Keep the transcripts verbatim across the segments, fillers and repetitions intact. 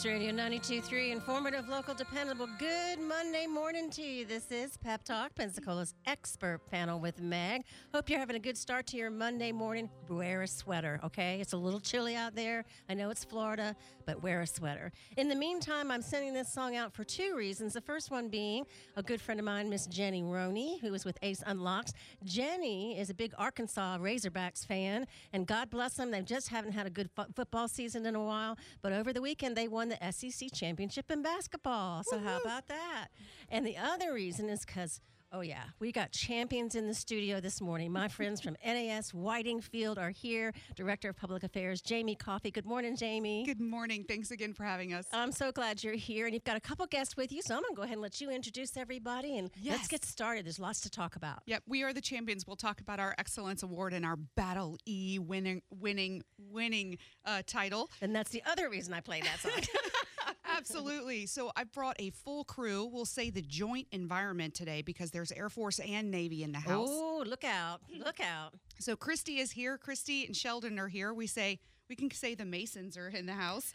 Radio ninety-two point three, informative, local, dependable. Good Monday morning to you. This is Pep Talk, Pensacola's expert panel with Meg. Hope you're having a good start to your Monday morning. Wear a sweater, okay? It's a little chilly out there. I know it's Florida, but wear a sweater. In the meantime, I'm sending this song out for two reasons. The first one being a good friend of mine, Miss Jenny Roney, who is with Ace Unlocks. Jenny is a big Arkansas Razorbacks fan, and God bless them. They just haven't had a good fo- football season in a while, but over the weekend they won the S E C championship in basketball. So Woo-hoo. How about that? And the other reason is because, oh yeah, we got champions in the studio this morning. My friends from N A S Whiting Field are here. Director of Public Affairs, Jamie Coffey. Good morning, Jamie. Good morning. Thanks again for having us. I'm so glad you're here. And you've got a couple guests with you, so I'm going to go ahead and let you introduce everybody. And yes. let's get started. There's lots to talk about. Yep, we are the champions. We'll talk about our Excellence Award and our Battle E winning, winning, winning uh, title. And that's the other reason I play that song. Absolutely. So I brought a full crew. We'll say the joint environment today because there's Air Force and Navy in the house. Oh, look out. Look out. So Christy is here. Christy and Sheldon are here. We say, we can say the Masons are in the house.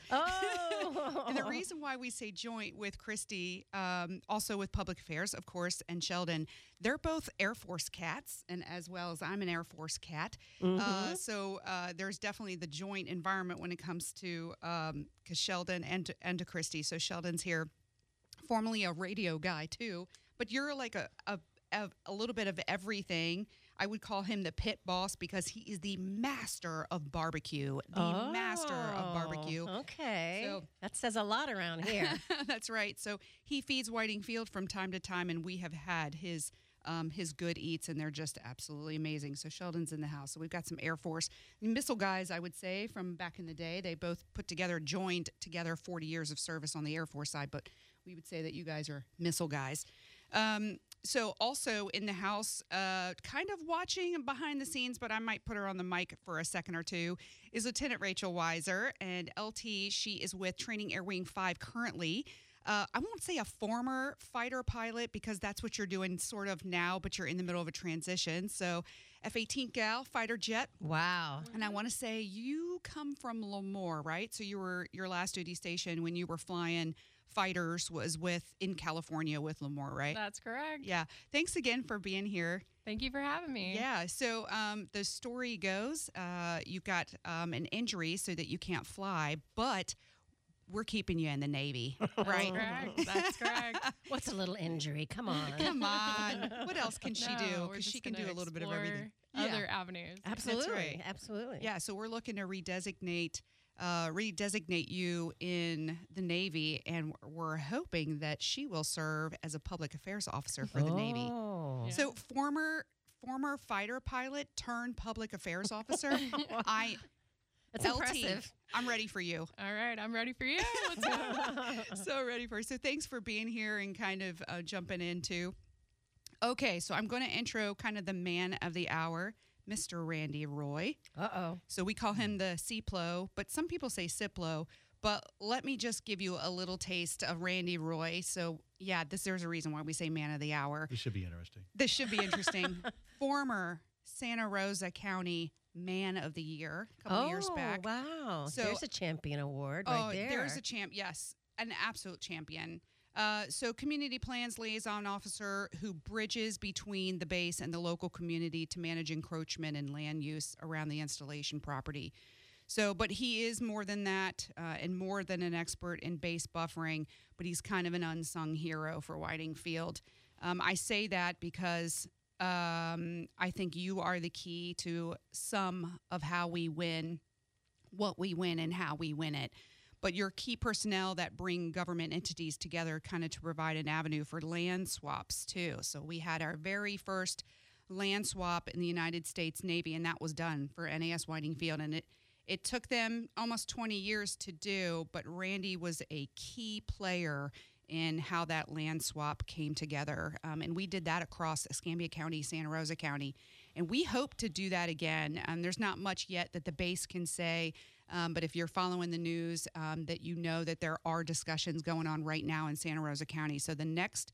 Oh. And the reason why we say joint with Christy, um, also with Public Affairs, of course, and Sheldon, they're both Air Force cats, and as well as I'm an Air Force cat. Mm-hmm. Uh, so uh, there's definitely the joint environment when it comes to um, Sheldon and to, and to Christy. So Sheldon's here, formerly a radio guy too, but you're like a, a a, a little bit of everything. I would call him the pit boss because he is the master of barbecue. The oh, master of barbecue. Okay. So, that says a lot around here. That's right. So he feeds Whiting Field from time to time, and we have had his um, his good eats, and they're just absolutely amazing. So Sheldon's in the house. So we've got some Air Force missile guys, I would say, from back in the day. They both put together, joined together forty years of service on the Air Force side, but we would say that you guys are missile guys. Um, So also in the house, uh, kind of watching behind the scenes, but I might put her on the mic for a second or two, is Lieutenant Rachel Weiser. And L T, she is with Training Air Wing five currently. Uh, I won't say a former fighter pilot because that's what you're doing sort of now, but you're in the middle of a transition. So F eighteen gal, fighter jet. Wow. And I want to say you come from Lemoore, right? So you were your last duty station when you were flying fighters was with in California with Lemoore, right? That's correct. Yeah. Thanks again for being here. Thank you for having me. Yeah. So um, the story goes, uh, you've got um, an injury so that you can't fly, but we're keeping you in the Navy, right? That's correct. That's correct. What's a little injury? Come on. Come on. What else can she No, do? we're Because just she can do gonna a little bit of explore everything. Other Yeah. avenues. Absolutely. right. Absolutely. Yeah. So we're looking to redesignate Uh, redesignate you in the Navy, and we're hoping that she will serve as a public affairs officer for the oh. Navy. Yeah. So former former fighter pilot turned public affairs officer. I That's L T, impressive. I'm ready for you. All right, I'm ready for you. Let's go. So ready for you. So thanks for being here and kind of uh, jumping into. Okay, so I'm going to intro kind of the man of the hour, Mister Randy Roy. Uh-oh. So we call him the C P L O, but some people say C P L O. But let me just give you a little taste of Randy Roy. So, yeah, this there's a reason why we say man of the hour. This should be interesting. This should be interesting. Former Santa Rosa County Man of the Year a couple oh, years back. wow. So- There's a champion award Oh, right there. there's a champ. Yes, an absolute champion. Uh, so community plans liaison officer who bridges between the base and the local community to manage encroachment and land use around the installation property. So, but he is more than that uh, and more than an expert in base buffering, but he's kind of an unsung hero for Whiting Field. Um, I say that because um, I think you are the key to some of how we win, what we win and how we win it. But you're key personnel that bring government entities together kind of to provide an avenue for land swaps, too. So we had our very first land swap in the United States Navy, and that was done for N A S Whiting Field. And it, it took them almost twenty years to do, but Randy was a key player in how that land swap came together. Um, and we did that across Escambia County, Santa Rosa County. And we hope to do that again. Um, there's not much yet that the base can say, um, but if you're following the news, um, that you know that there are discussions going on right now in Santa Rosa County. So the next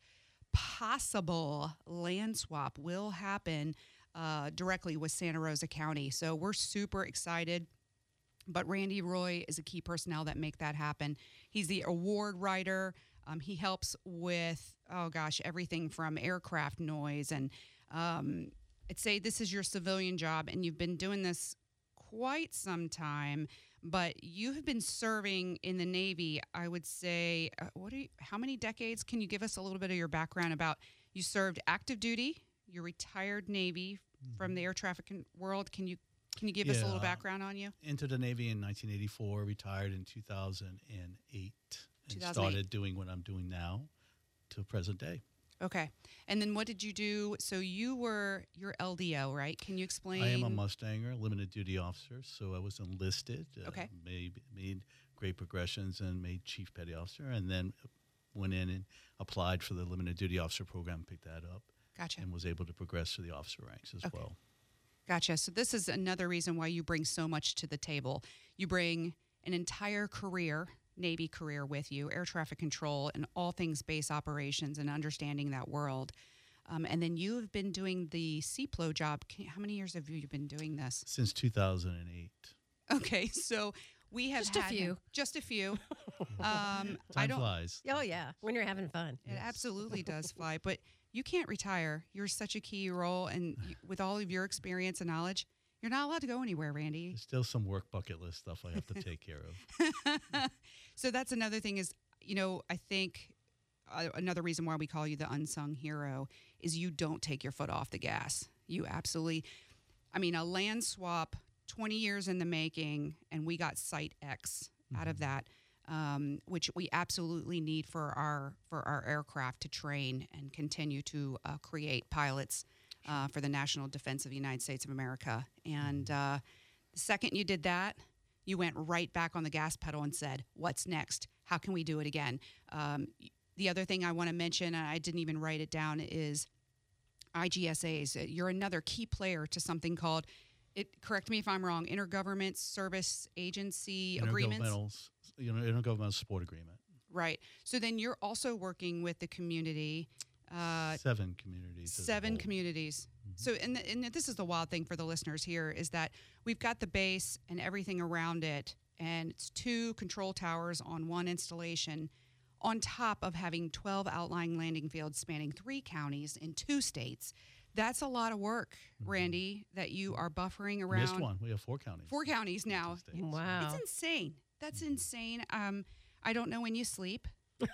possible land swap will happen uh, directly with Santa Rosa County. So we're super excited. But Randy Roy is a key personnel that make that happen. He's the award writer. Um, he helps with, oh gosh, everything from aircraft noise. And um, I'd say this is your civilian job, and you've been doing this quite some time, but you have been serving in the Navy, I would say, uh, what are you, how many decades? Can you give us a little bit of your background about, you served active duty, you're retired Navy from the air traffic world. Can you Can you give us a little Yeah. background on you? Entered the Navy in nineteen eighty-four, retired in two thousand eight, and two thousand eight. started doing what I'm doing now to present day. Okay. And then what did you do? So you were your L D O, right? Can you explain? I am a Mustanger, limited duty officer, so I was enlisted. Uh, Okay. Made, made great progressions and made chief petty officer, and then went in and applied for the limited duty officer program, picked that up, Gotcha. and was able to progress to the officer ranks as Okay. well. Gotcha. So this is another reason why you bring so much to the table. You bring an entire career, Navy career with you, air traffic control and all things base operations and understanding that world. Um, and then you've been doing the C P L O job. Can, how many years have you been doing this? Since two thousand eight. Okay, so we have Just a had few. just a few. Um, I Time don't. flies. Oh, yeah, when you're having fun. It absolutely does fly, but you can't retire. You're such a key role, and you, with all of your experience and knowledge, you're not allowed to go anywhere, Randy. There's still some work bucket list stuff I have to take care of. So that's another thing is, you know, I think uh, another reason why we call you the unsung hero is you don't take your foot off the gas. You absolutely, I mean, a land swap, twenty years in the making, and we got Site X out of that. Um, which we absolutely need for our for our aircraft to train and continue to uh, create pilots uh, for the national defense of the United States of America. And uh, the second you did that, you went right back on the gas pedal and said, "What's next? How can we do it again?" Um, the other thing I want to mention, and I didn't even write it down, is I G S As. You're another key player to something called, it, correct me if I'm wrong, Intergovernment Service Agency Agreements. Intergovernmental, you know, intergovernmental support agreement. Right. So then you're also working with the community, uh, Seven communities. as a seven whole. communities. So, and, the, and this is the wild thing for the listeners here is that we've got the base and everything around it, and it's two control towers on one installation, on top of having twelve outlying landing fields spanning three counties in two states. That's a lot of work, Randy, that you are buffering around. Missed one. We have four counties. Four counties now. Two states. Wow. It's insane. That's insane. Um, I don't know when you sleep.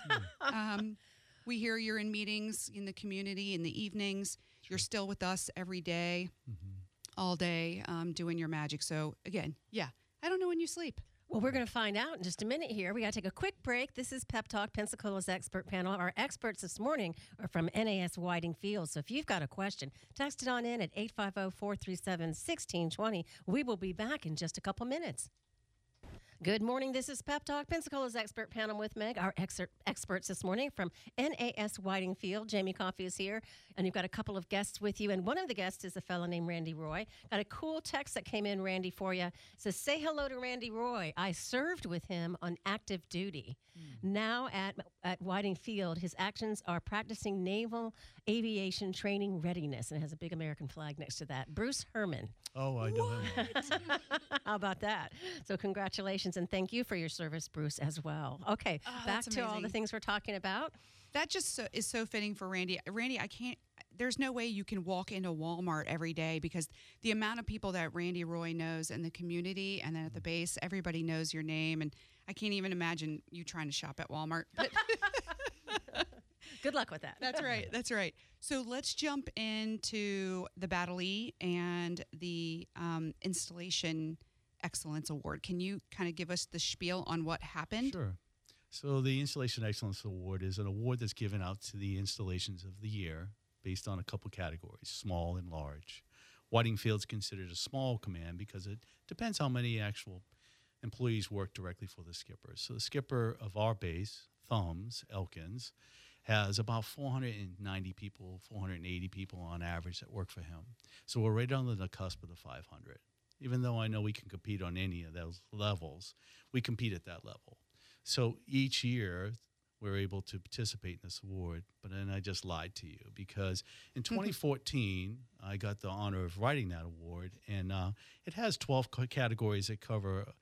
um, we hear you're in meetings in the community in the evenings. You're still with us every day, Mhm. all day, um, doing your magic. So again, yeah, I don't know when you sleep. Well, we're going to find out in just a minute here. We got to take a quick break. This is Pep Talk, Pensacola's expert panel. Our experts this morning are from N A S Whiting Field. So if you've got a question, text it on in at eight five zero, four three seven, one six two zero. We will be back in just a couple minutes. Good morning. This is Pep Talk, Pensacola's expert panel with Meg. Our exer- experts this morning from N A S Whiting Field. Jamie Coffey is here, and you've got a couple of guests with you. And one of the guests is a fellow named Randy Roy. Got a cool text that came in, Randy, for you. It says, say hello to Randy Roy. I served with him on active duty. Now at, at Whiting Field, his actions are practicing naval aviation training readiness. And it has a big American flag next to that. Bruce Herman. Oh, I know him. How about that? So congratulations and thank you for your service, Bruce, as well. Okay, Oh, back that's to all the amazing. things we're talking about. That just so, is so fitting for Randy. Randy, I can't, there's no way you can walk into Walmart every day because the amount of people that Randy Roy knows in the community and then at the base, everybody knows your name. And I can't even imagine you trying to shop at Walmart. But Good luck with that. that's right. That's right. So let's jump into the Battle E and the um, Installation Excellence Award. Can you kind of give us the spiel on what happened? Sure. So the Installation Excellence Award is an award that's given out to the installations of the year based on a couple categories, small and large. Whiting Field's considered a small command because it depends how many actual employees work directly for the skipper. So the skipper of our base, Thumbs, Elkins, has about four hundred ninety people, four hundred eighty people on average that work for him. So we're right on the cusp of the five hundred. Even though I know we can compete on any of those levels, we compete at that level. So each year we're able to participate in this award, but then I just lied to you because in twenty fourteen, I got the honor of writing that award, and uh, it has twelve c- categories that cover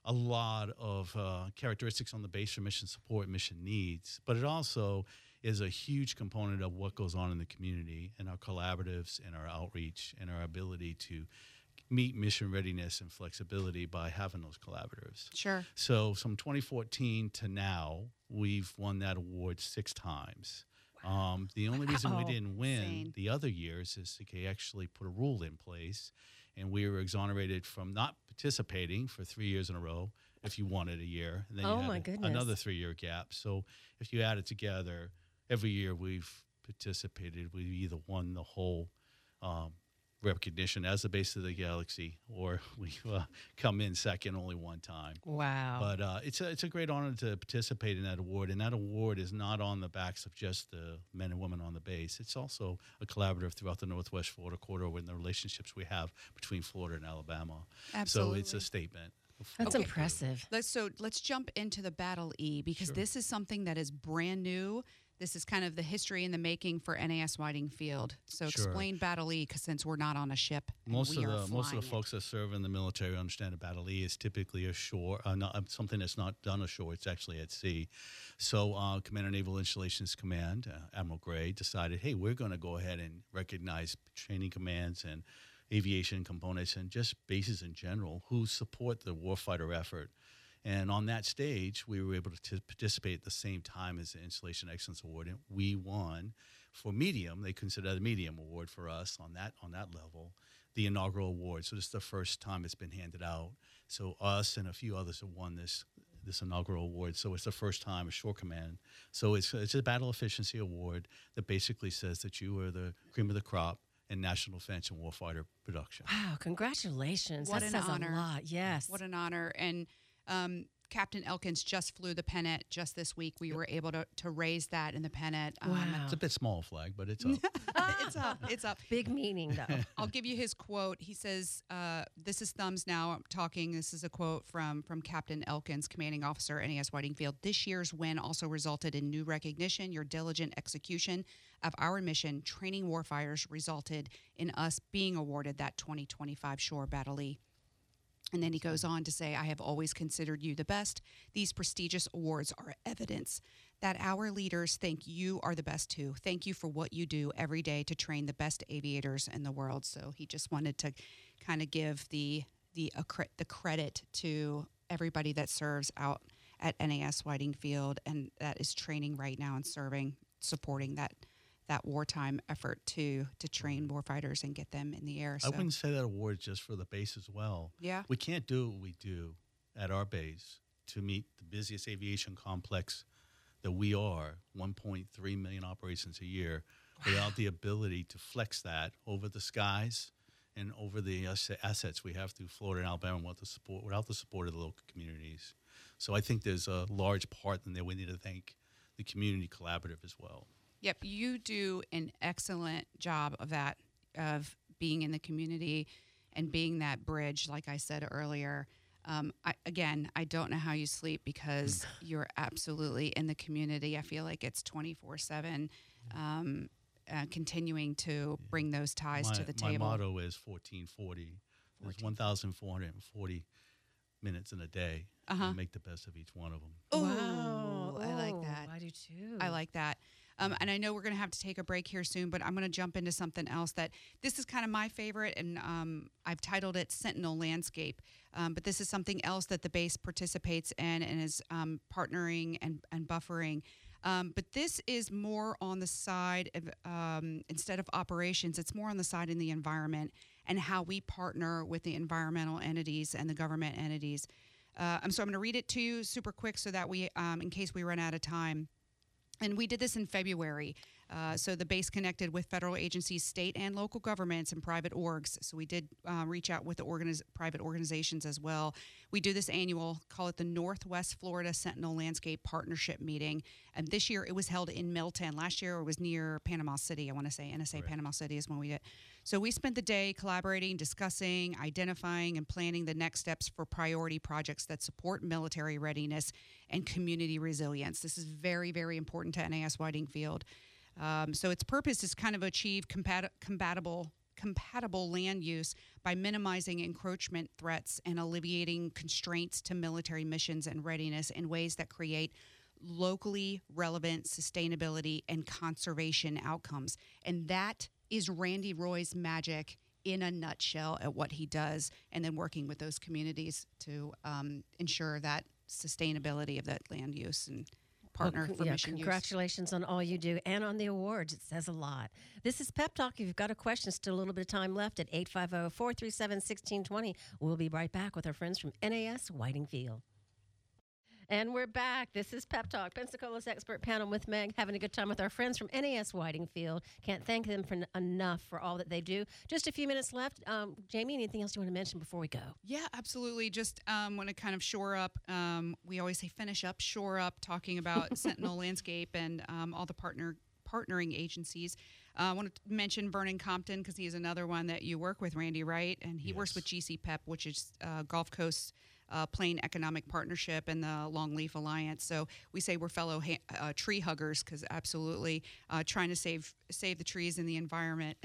a lot of uh, characteristics on the base for mission support, mission needs, but it also is a huge component of what goes on in the community and our collaboratives and our outreach and our ability to meet mission readiness and flexibility by having those collaboratives. Sure. So from twenty fourteen to now, we've won that award six times. Um, the only reason we Wow. didn't win Insane. the other years is they actually put a rule in place, and we were exonerated from not participating for three years in a row if you won it a year. And then Oh, you had my a- goodness. another three-year gap. So if you add it together, every year we've participated, we either won the whole um, recognition as the base of the galaxy, or we uh, come in second only one time. Wow. But uh, it's a it's a great honor to participate in that award, and that award is not on the backs of just the men and women on the base. It's also a collaborative throughout the Northwest Florida corridor and the relationships we have between Florida and Alabama. Absolutely. So it's a statement. of That's what we do. impressive. Let's so let's jump into the Battle E, because Sure. this is something that is brand new. This is kind of the history in the making for N A S Whiting Field. So Sure. explain Battle E, because since we're not on a ship, and Most we of are the most of flying the it. folks that serve in the military understand a Battle E is typically ashore, uh, not, uh, something that's not done ashore. It's actually at sea. So uh, Commander Naval Installations Command, uh, Admiral Gray, decided, hey, we're going to go ahead and recognize training commands and aviation components and just bases in general who support the warfighter effort. And on that stage, we were able to t- participate at the same time as the Installation Excellence Award, and we won for medium. They consider that a medium award for us on that on that level, the inaugural award. So this is the first time it's been handed out. So us and a few others have won this this inaugural award. So it's the first time a shore command. So it's it's a battle efficiency award that basically says that you are the cream of the crop in national defense and warfighter production. Wow, congratulations. What that an says honor. a lot. Yes. What an honor. And um, Captain Elkins just flew the pennant just this week. We were able to, to raise that in the pennant. Um, Wow. It's a bit small flag, but it's up. it's up. It's up. Big meaning, though. I'll give you his quote. He says, uh, this is Thumbs Now talking. This is a quote from, from Captain Elkins, commanding officer, N A S Whiting Field. This year's win also resulted in new recognition. Your diligent execution of our mission, training warfighters, resulted in us being awarded that twenty twenty-five Shore Battle E. And then he goes on to say, I have always considered you the best. These prestigious awards are evidence that our leaders think you are the best too. Thank you for what you do every day to train the best aviators in the world. So he just wanted to kind of give the the accre- the credit to everybody that serves out at N A S Whiting Field and that is training right now and serving, supporting that that wartime effort to to train warfighters and get them in the air. So I wouldn't say that award just for the base as well. yeah. We can't do what we do at our base to meet the busiest aviation complex that we are, one point three million operations a year, without the ability to flex that over the skies and over the ass- assets we have through Florida and Alabama without the support, without the support of the local communities. So I think there's a large part in there we need to thank the community collaborative as well. Yep, you do an excellent job of that, of being in the community and being that bridge, like I said earlier. Um, I, again, I don't know how you sleep because you're absolutely in the community. I feel like it's twenty-four seven, um, uh, continuing to bring those ties my, to the my table. motto is fourteen forty. There's one thousand four hundred forty minutes in a day. Uh-huh. And make the best of each one of them. Ooh, Wow. I like Oh, that. I do too. I like that. Um, and I know we're going to have to take a break here soon, but I'm going to jump into something else that this is kind of my favorite, and um, I've titled it Sentinel Landscape. Um, but this is something else that the base participates in and is um, partnering and, and buffering. Um, but this is more on the side of, um, instead of operations, it's more on the side in the environment and how we partner with the environmental entities and the government entities. Uh, um, so I'm going to read it to you super quick so that we, um, in case we run out of time. And we did this in February. Uh, so the base connected with federal agencies, state and local governments, and private orgs. So we did uh, reach out with the organiz- private organizations as well. We do this annual, call it the Northwest Florida Sentinel Landscape Partnership Meeting. And this year it was held in Milton. Last year it was near Panama City, I want to say. N S A Right. Panama City is when we did. So we spent the day collaborating, discussing, identifying, and planning the next steps for priority projects that support military readiness and community resilience. This is very, very important to N A S Whiting Field. Um, so its purpose is kind of achieve compat- compatible compatible land use by minimizing encroachment threats and alleviating constraints to military missions and readiness in ways that create locally relevant sustainability and conservation outcomes. And that is Randy Roy's magic in a nutshell at what he does, and then working with those communities to um, ensure that sustainability of that land use and partner Well, for yeah, mission use. congratulations on all you do and on the awards. It says a lot. This is Pep Talk. If you've got a question, still a little bit of time left at eight five zero, four three seven, one six two zero. We'll be right back with our friends from N A S Whitingfield. And we're back. This is Pep Talk, Pensacola's expert panel with Meg, having a good time with our friends from N A S Whitingfield. Can't thank them for n- enough for all that they do. Just a few minutes left. Um, Jamie, anything else you want to mention before we go? Yeah, absolutely. Just um, want to kind of shore up. Um, we always say finish up, shore up, talking about Sentinel Landscape and um, all the partner partnering agencies. Uh, I want to mention Vernon Compton because he is another one that you work with, Randy, right? And he works Yes. with G C P E P, which is uh, Gulf Coast uh, Plain Economic Partnership and the Longleaf Alliance. So we say we're fellow ha- uh, tree huggers because absolutely uh, trying to save save the trees and the environment.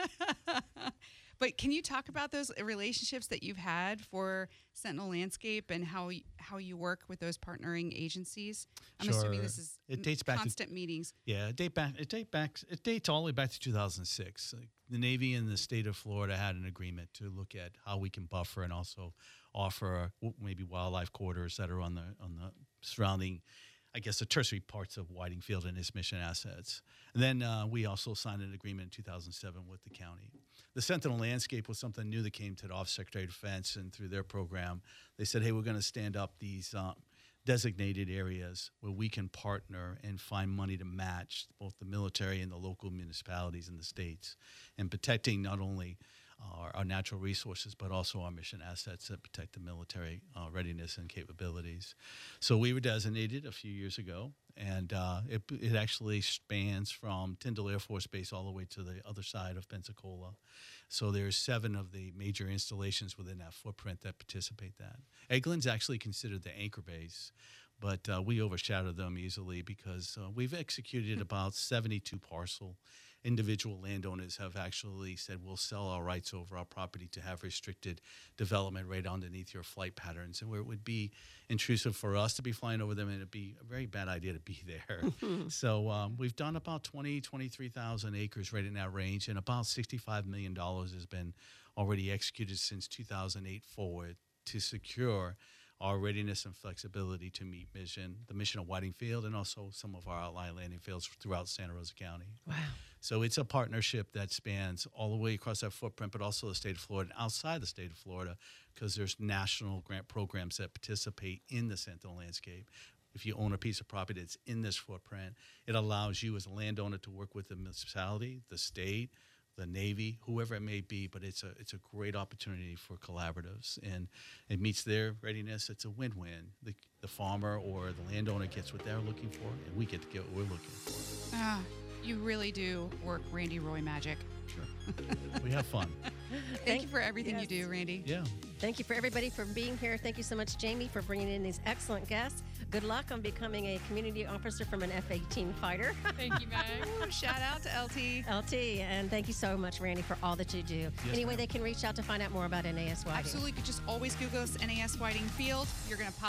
But can you talk about those relationships that you've had for Sentinel Landscape and how y- how you work with those partnering agencies? I'm assuming Sure. this is It dates back to- constant meetings. Yeah, it date back. It date back. It dates all the way back to two thousand six. Like, the Navy and the state of Florida had an agreement to look at how we can buffer and also offer w- maybe wildlife corridors that are on the on the surrounding, I guess, the tertiary parts of Whitingfield and its mission assets. And then uh, we also signed an agreement in two thousand seven with the county. The Sentinel Landscape was something new that came to the Office of Secretary of Defense, and through their program, they said, hey, we're going to stand up these uh, designated areas where we can partner and find money to match both the military and the local municipalities in the states, and protecting not only our, our natural resources, but also our mission assets that protect the military uh, readiness and capabilities. So we were designated a few years ago, and uh, it, it actually spans from Tyndall Air Force Base all the way to the other side of Pensacola. So there's seven of the major installations within that footprint that participate that. Eglin's actually considered the anchor base, but uh, we overshadow them easily because uh, we've executed about seventy-two parcel. Individual landowners have actually said, we'll sell our rights over our property to have restricted development right underneath your flight patterns, and where it would be intrusive for us to be flying over them, and it'd be a very bad idea to be there. So um, we've done about twenty, twenty-three thousand acres right in that range, and about sixty-five million dollars has been already executed since two thousand eight forward to secure our readiness and flexibility to meet mission, the mission of Whitingfield, and also some of our outlying landing fields throughout Santa Rosa County. Wow. So it's a partnership that spans all the way across that footprint, but also the state of Florida and outside the state of Florida, because there's national grant programs that participate in the Sentinel Landscape. If you own a piece of property that's in this footprint, it allows you as a landowner to work with the municipality, the state, the Navy, whoever it may be, but it's a it's a great opportunity for collaboratives, and it meets their readiness. It's a win-win. The, the farmer or the landowner gets what they're looking for, and we get to get what we're looking for. Ah, you really do work Randy Roy magic. Sure. We have fun. Thank, Thank- you for everything yes. you do, Randy. Yeah. Thank you for everybody for being here. Thank you so much, Jamie, for bringing in these excellent guests. Good luck on becoming a community officer from an F eighteen fighter. Thank you, Meg. Ooh, shout out to L T. L T, and thank you so much, Randy, for all that you do. Anyway, ma'am. they can reach out to find out more about N A S Whiting. Absolutely. You could just always Google us, N A S Whiting Field. You're going to pop